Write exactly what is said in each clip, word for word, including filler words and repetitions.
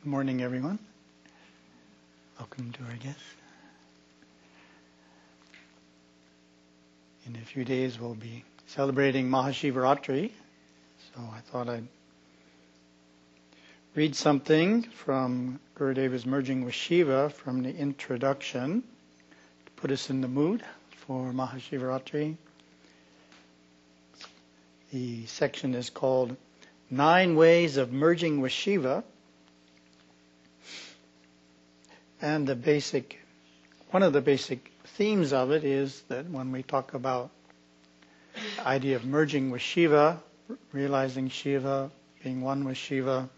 Good morning, everyone. Welcome to our guests. In a few days, we'll be celebrating Mahashivaratri. So I thought I'd read something from Gurudeva's Merging with Shiva from the introduction to put us in the mood for Mahashivaratri. The section is called Nine Ways of Merging with Shiva. And the basic, one of the basic themes of it is that when we talk about the idea of merging with Shiva, realizing Shiva, being one with Shiva,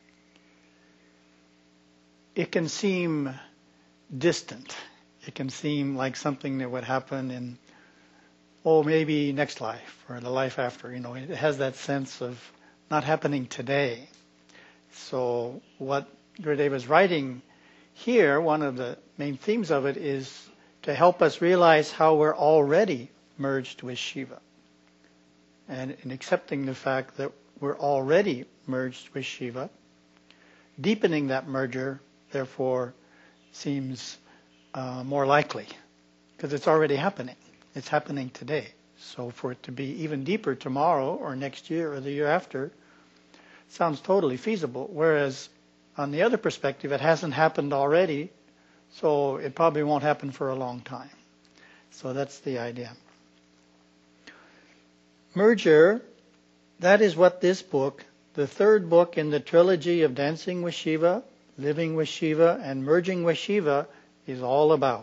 it can seem distant. It can seem like something that would happen in, oh, maybe next life or the life after. You know, it has that sense of not happening today. So what Gurudeva is writing here, one of the main themes of it is to help us realize how we're already merged with Shiva. And in accepting the fact that we're already merged with Shiva, deepening that merger, therefore, seems uh, more likely, because it's already happening. It's happening today. So for it to be even deeper tomorrow or next year or the year after, sounds totally feasible. Whereas on the other perspective, it hasn't happened already, so it probably won't happen for a long time. So that's the idea. Merger, that is what this book, the third book in the trilogy of Dancing with Shiva, Living with Shiva, and Merging with Shiva, is all about.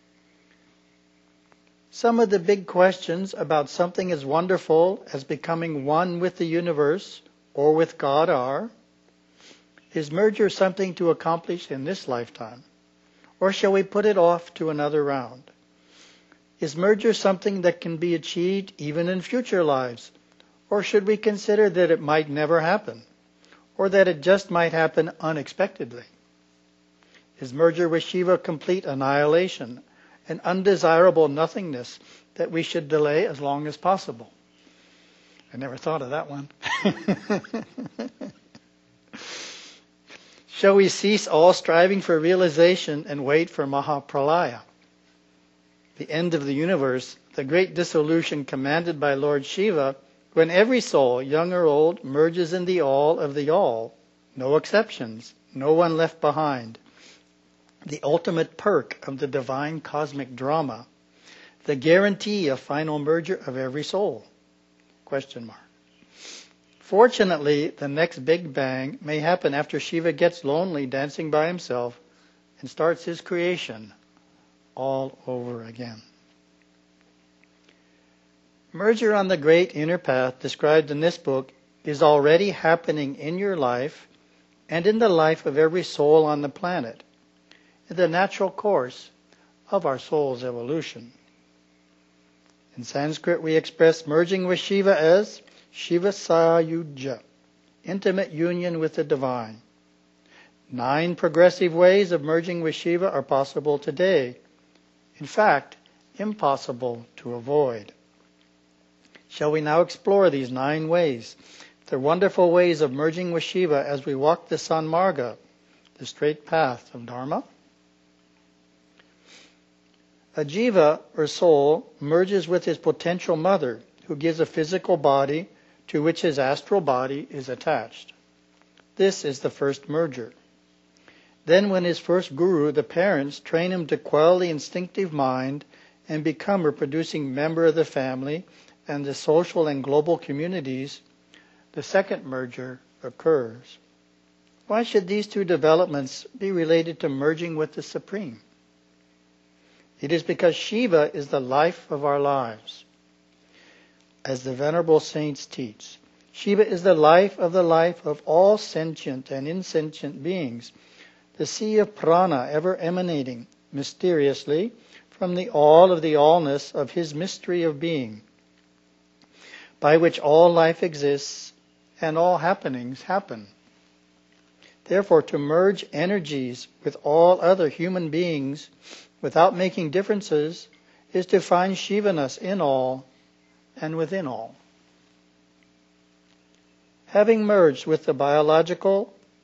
Some of the big questions about something as wonderful as becoming one with the universe or with God are: is merger something to accomplish in this lifetime? Or shall we put it off to another round? Is merger something that can be achieved even in future lives? Or should we consider that it might never happen? Or that it just might happen unexpectedly? Is merger with Shiva complete annihilation, an undesirable nothingness that we should delay as long as possible? I never thought of that one. Shall we cease all striving for realization and wait for Mahapralaya, the end of the universe, the great dissolution commanded by Lord Shiva, when every soul, young or old, merges in the all of the all, no exceptions, no one left behind, the ultimate perk of the divine cosmic drama, the guarantee of final merger of every soul? Question mark. Fortunately, the next Big Bang may happen after Shiva gets lonely dancing by himself and starts his creation all over again. Merger on the great inner path described in this book is already happening in your life and in the life of every soul on the planet, in the natural course of our soul's evolution. In Sanskrit, we express merging with Shiva as Shiva Sayuja, intimate union with the divine. Nine progressive ways of merging with Shiva are possible today. In fact, impossible to avoid. Shall we now explore these nine ways, the wonderful ways of merging with Shiva as we walk the Sanmarga, the straight path of Dharma? A jiva, or soul, merges with his potential mother, who gives a physical body to which his astral body is attached. This is the first merger. Then when his first guru, the parents, train him to quell the instinctive mind and become a producing member of the family and the social and global communities, the second merger occurs. Why should these two developments be related to merging with the Supreme? It is because Shiva is the life of our lives. As the Venerable Saints teach, Shiva is the life of the life of all sentient and insentient beings, the sea of prana ever emanating mysteriously from the all of the allness of his mystery of being, by which all life exists and all happenings happen. Therefore, to merge energies with all other human beings without making differences is to find Shivaness in all and within all. Having merged with the biological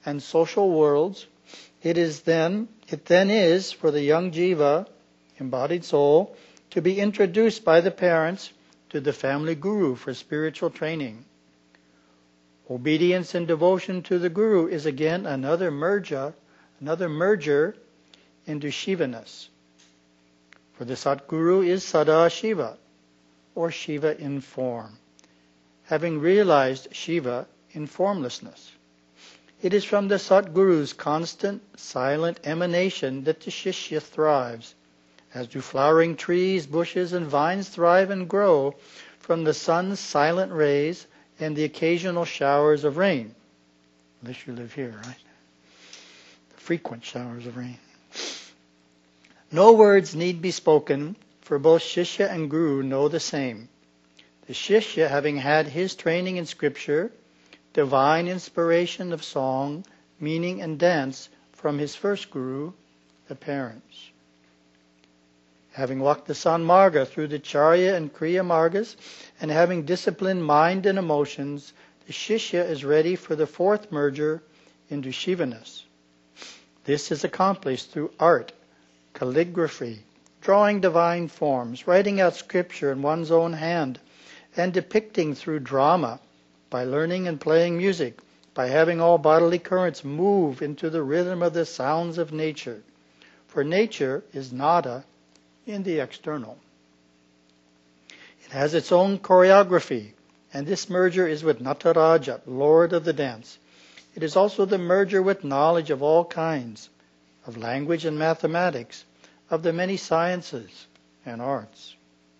and social worlds, it is then it then is for the young jiva, embodied soul, to be introduced by the parents to the family guru for spiritual training. Obedience and devotion to the guru is again another merger, another merger into Shivaness. For the Satguru is Sada Shiva, or Shiva in form, having realized Shiva in formlessness. It is from the Satguru's constant, silent emanation that the Shishya thrives, as do flowering trees, bushes, and vines thrive and grow from the sun's silent rays and the occasional showers of rain. Unless you live here, right? The frequent showers of rain. No words need be spoken, for both Shishya and Guru know the same. The Shishya, having had his training in Scripture, divine inspiration of song, meaning, and dance from his first Guru, the parents. Having walked the Sanmarga through the Charya and Kriya Margas, and having disciplined mind and emotions, the Shishya is ready for the fourth merger into Shivaness. This is accomplished through art, calligraphy, drawing divine forms, writing out scripture in one's own hand, and depicting through drama, by learning and playing music, by having all bodily currents move into the rhythm of the sounds of nature. For nature is nada in the external. It has its own choreography, and this merger is with Nataraja, Lord of the dance. It is also the merger with knowledge of all kinds, of language and mathematics, of the many sciences and arts.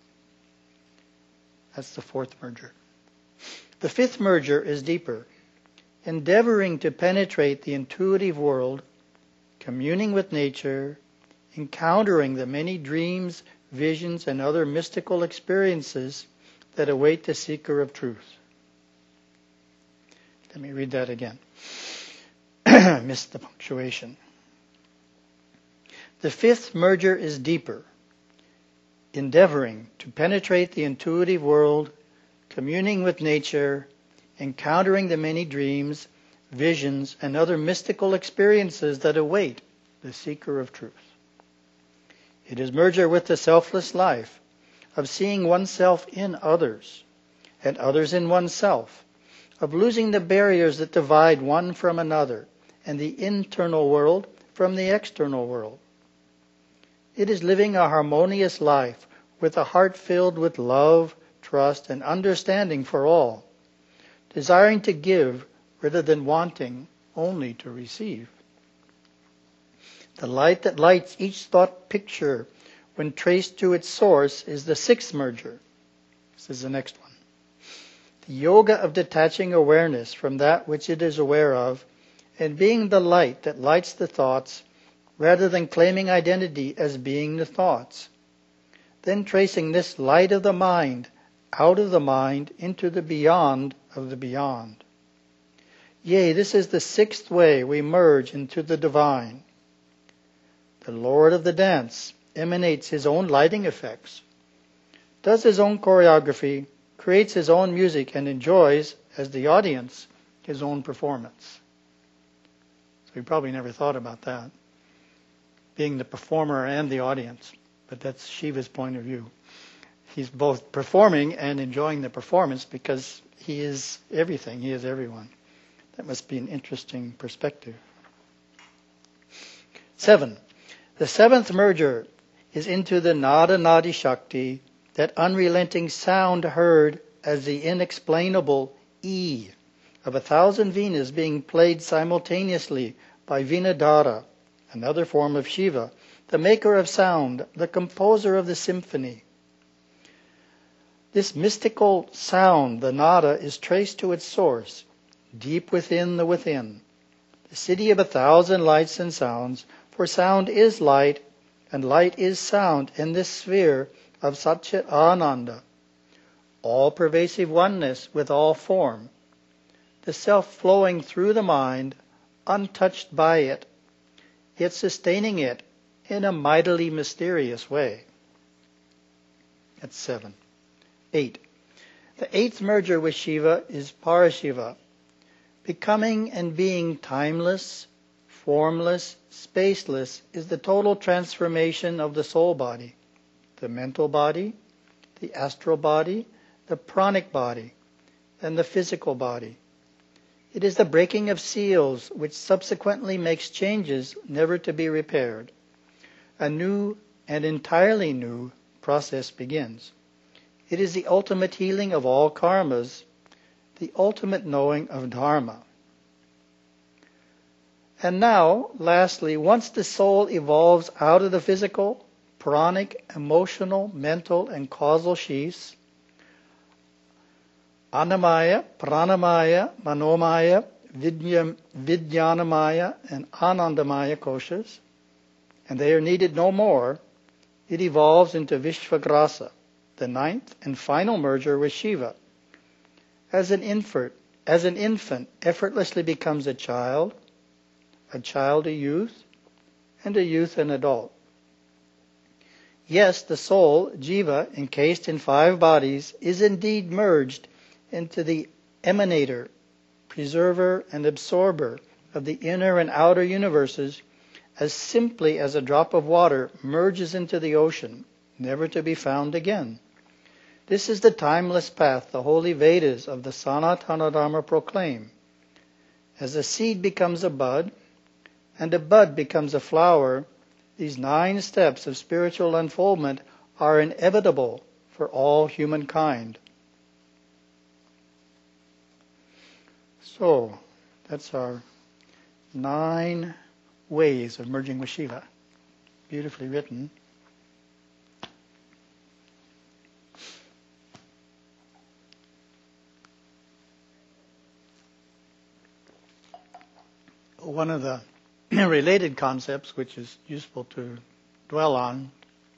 That's the fourth merger. The fifth merger is deeper, endeavoring to penetrate the intuitive world, communing with nature, encountering the many dreams, visions, and other mystical experiences that await the seeker of truth. Let me read that again. Missed the punctuation. The fifth merger is deeper, endeavoring to penetrate the intuitive world, communing with nature, encountering the many dreams, visions, and other mystical experiences that await the seeker of truth. It is merger with the selfless life of seeing oneself in others and others in oneself, of losing the barriers that divide one from another and the internal world from the external world. It is living a harmonious life with a heart filled with love, trust, and understanding for all, desiring to give rather than wanting only to receive. The light that lights each thought picture when traced to its source is the sixth merger. This is the next one. The yoga of detaching awareness from that which it is aware of and being the light that lights the thoughts rather than claiming identity as being the thoughts. Then tracing this light of the mind out of the mind into the beyond of the beyond. Yea, this is the sixth way we merge into the divine. The Lord of the dance emanates his own lighting effects, does his own choreography, creates his own music, and enjoys, as the audience, his own performance. So you probably never thought about that, being the performer and the audience. But that's Shiva's point of view. He's both performing and enjoying the performance because he is everything, he is everyone. That must be an interesting perspective. Seven. The seventh merger is into the Nada Nadi Shakti, that unrelenting sound heard as the inexplainable E of a thousand Venas being played simultaneously by Vinadhara, another form of Shiva, the maker of sound, the composer of the symphony. This mystical sound, the nada, is traced to its source, deep within the within, the city of a thousand lights and sounds, for sound is light, and light is sound in this sphere of Satchit Ananda, all-pervasive oneness with all form, the self flowing through the mind, untouched by it, yet sustaining it in a mightily mysterious way. That's seven. Eight. The eighth merger with Shiva is Parashiva, Becoming and being timeless, formless, spaceless is the total transformation of the soul body, the mental body, the astral body, the pranic body, and the physical body. It is the breaking of seals which subsequently makes changes never to be repaired. A new and entirely new process begins. It is the ultimate healing of all karmas, the ultimate knowing of Dharma. And now, lastly, once the soul evolves out of the physical, pranic, emotional, mental, and causal sheaths, Annamaya, Pranamaya, Manomaya, Vidyam, Vidyanamaya, and Anandamaya koshas, and they are needed no more, it evolves into Vishvagrasa, the ninth and final merger with Shiva. As an infant, as an infant effortlessly becomes a child, a child a youth, and a youth an adult. Yes, the soul, Jiva, encased in five bodies, is indeed merged into the emanator, preserver, and absorber of the inner and outer universes as simply as a drop of water merges into the ocean, never to be found again. This is the timeless path the holy Vedas of the Sanatana Dharma proclaim. As a seed becomes a bud, and a bud becomes a flower, these nine steps of spiritual unfoldment are inevitable for all humankind. So, that's our nine ways of merging with Shiva. Beautifully written. One of the related concepts which is useful to dwell on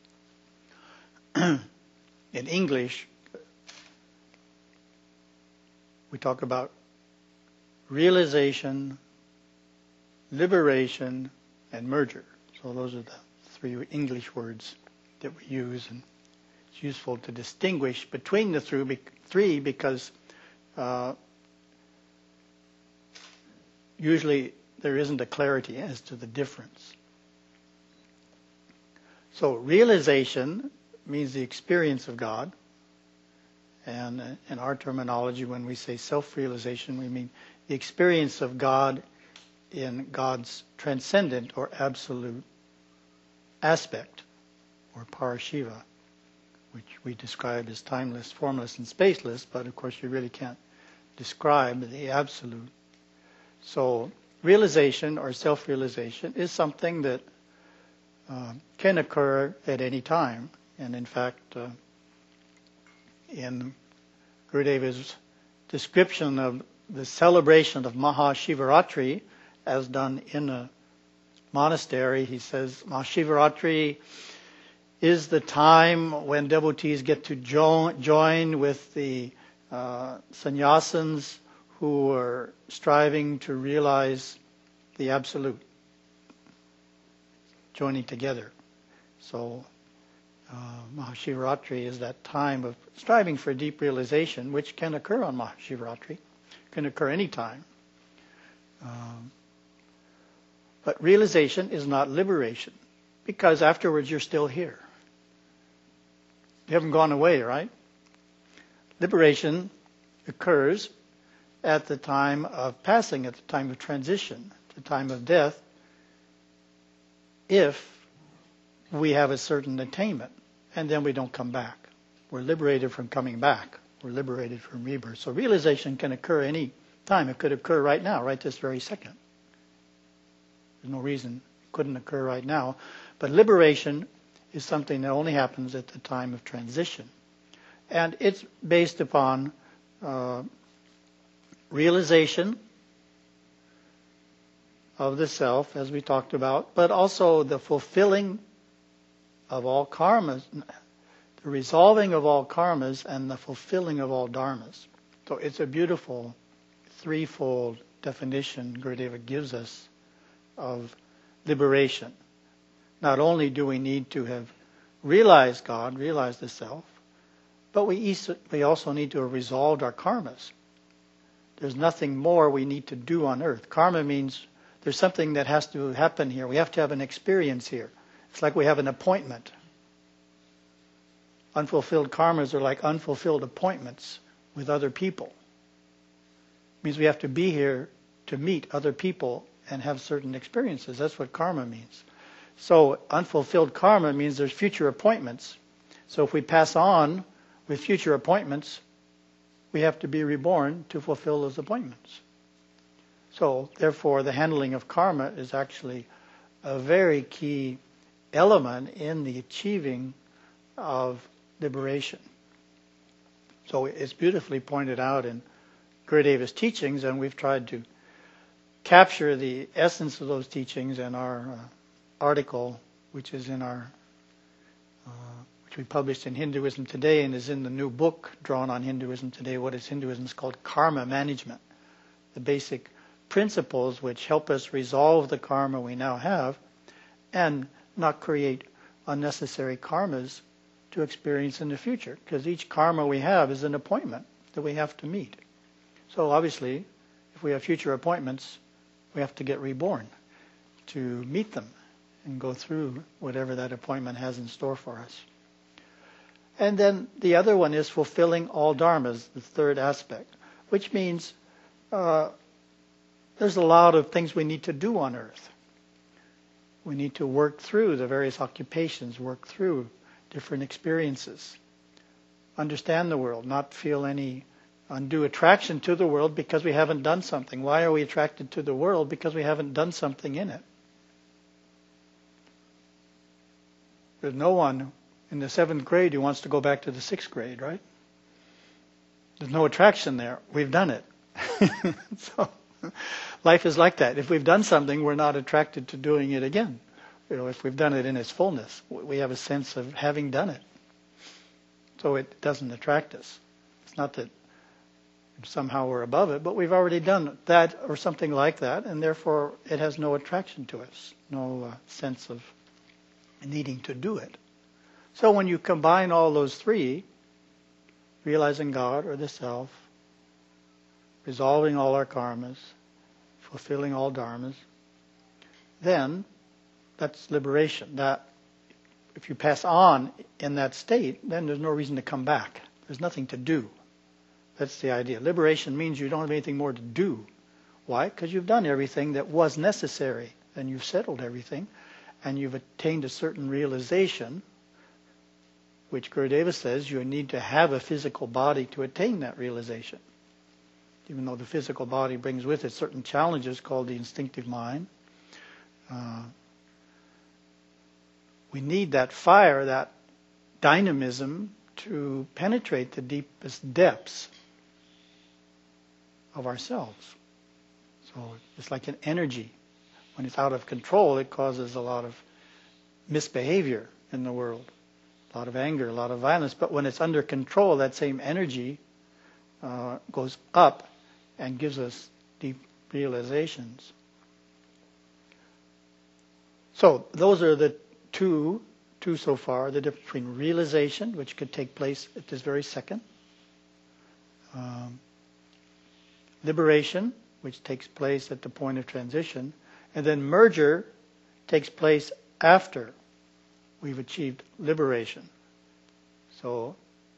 in English, we talk about realization, liberation, and merger. So those are the three English words that we use, and it's useful to distinguish between the three because uh, usually there isn't a clarity as to the difference. So realization means the experience of God. And uh, in our terminology, when we say self-realization, we mean the experience of God in God's transcendent or absolute aspect, or Parashiva, which we describe as timeless, formless, and spaceless, but of course you really can't describe the absolute. So realization or self-realization is something that uh, can occur at any time. And in fact, uh, in Gurudeva's description of the celebration of Mahashivaratri as done in a monastery, he says Mahashivaratri is the time when devotees get to jo- join with the uh, sannyasins who are striving to realize the absolute, joining together. So uh, Mahashivaratri is that time of striving for deep realization, which can occur on Mahashivaratri, can occur any time. Um, but realization is not liberation, because afterwards you're still here. You haven't gone away, right? Liberation occurs at the time of passing, at the time of transition, at the time of death, if we have a certain attainment, and then we don't come back. We're liberated from coming back. We're liberated from rebirth. So realization can occur any time. It could occur right now, right this very second. There's no reason it couldn't occur right now. But liberation is something that only happens at the time of transition. And it's based upon uh, realization of the self, as we talked about, but also the fulfilling of all karmas, the resolving of all karmas, and the fulfilling of all dharmas. So it's a beautiful threefold definition Gurudeva gives us of liberation. Not only do we need to have realized God, realized the self, but we we also need to have resolved our karmas. There's nothing more we need to do on earth. Karma means there's something that has to happen here. We have to have an experience here. It's like we have an appointment. Unfulfilled karmas are like unfulfilled appointments with other people. It means we have to be here to meet other people and have certain experiences. That's what karma means. So unfulfilled karma means there's future appointments. So if we pass on with future appointments, we have to be reborn to fulfill those appointments. So therefore, the handling of karma is actually a very key element in the achieving of liberation. So it's beautifully pointed out in Gurudeva's teachings, and we've tried to capture the essence of those teachings in our uh, article, which is in our, uh, which we published in Hinduism Today and is in the new book drawn on Hinduism Today. What is Hinduism? It's called Karma Management. The basic principles which help us resolve the karma we now have and not create unnecessary karmas to experience in the future. Because each karma we have is an appointment that we have to meet. So obviously, if we have future appointments, we have to get reborn to meet them and go through whatever that appointment has in store for us. And then the other one is fulfilling all dharmas, the third aspect, which means uh, there's a lot of things we need to do on earth. We need to work through the various occupations, work through different experiences, understand the world, not feel any undue attraction to the world because we haven't done something. Why are we attracted to the world? Because we haven't done something in it. There's no one in the seventh grade who wants to go back to the sixth grade, right? There's no attraction there. We've done it. So life is like that. If we've done something, we're not attracted to doing it again. You know, if we've done it in its fullness, we have a sense of having done it. So it doesn't attract us. It's not that somehow we're above it, but we've already done that or something like that, and therefore it has no attraction to us, no uh, sense of needing to do it. So when you combine all those three, realizing God or the self, resolving all our karmas, fulfilling all dharmas, then that's liberation. That if you pass on in that state, then there's no reason to come back. There's nothing to do. That's the idea. Liberation means you don't have anything more to do. Why? Because you've done everything that was necessary, and you've settled everything, and you've attained a certain realization, which Gurudeva says you need to have a physical body to attain that realization. Even though the physical body brings with it certain challenges called the instinctive mind. Uh, we need that fire, that dynamism to penetrate the deepest depths of ourselves. So it's like an energy. When it's out of control, it causes a lot of misbehavior in the world. A lot of anger, a lot of violence. But when it's under control, that same energy uh, goes up and gives us deep realizations. So those are the two, two so far, the difference between realization, which could take place at this very second, um, liberation, which takes place at the point of transition, and then merger takes place after we've achieved liberation. So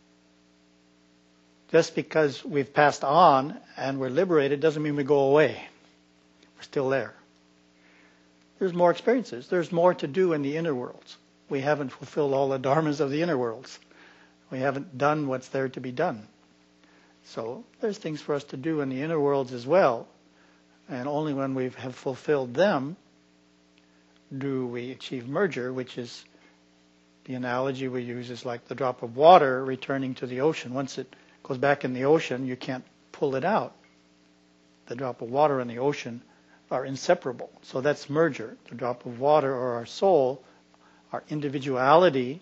just because we've passed on and we're liberated doesn't mean we go away. We're still there. There's more experiences. There's more to do in the inner worlds. We haven't fulfilled all the dharmas of the inner worlds. We haven't done what's there to be done. So there's things for us to do in the inner worlds as well. And only when we have fulfilled them do we achieve merger, which is the analogy we use is like the drop of water returning to the ocean. Once it goes back in the ocean, you can't pull it out. The drop of water and the ocean are inseparable. So that's merger. The drop of water or our soul, our individuality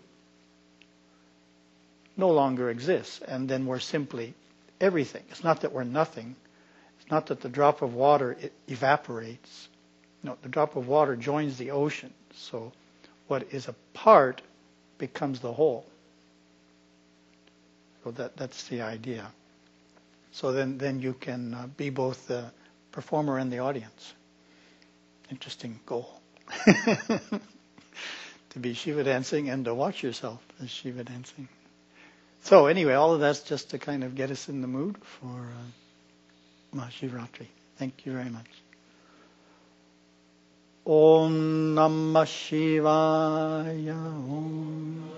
no longer exists. And then we're simply everything. It's not that we're nothing. It's not that the drop of water it evaporates. No, the drop of water joins the ocean. So what is a part becomes the whole. So that, that's the idea. So then, then you can uh, be both the performer and the audience. Interesting goal. To be Shiva dancing and to watch yourself as Shiva dancing. So anyway, all of that's just to kind of get us in the mood for uh, Mahashivratri. Thank you very much. Om Namah Shivaya. Om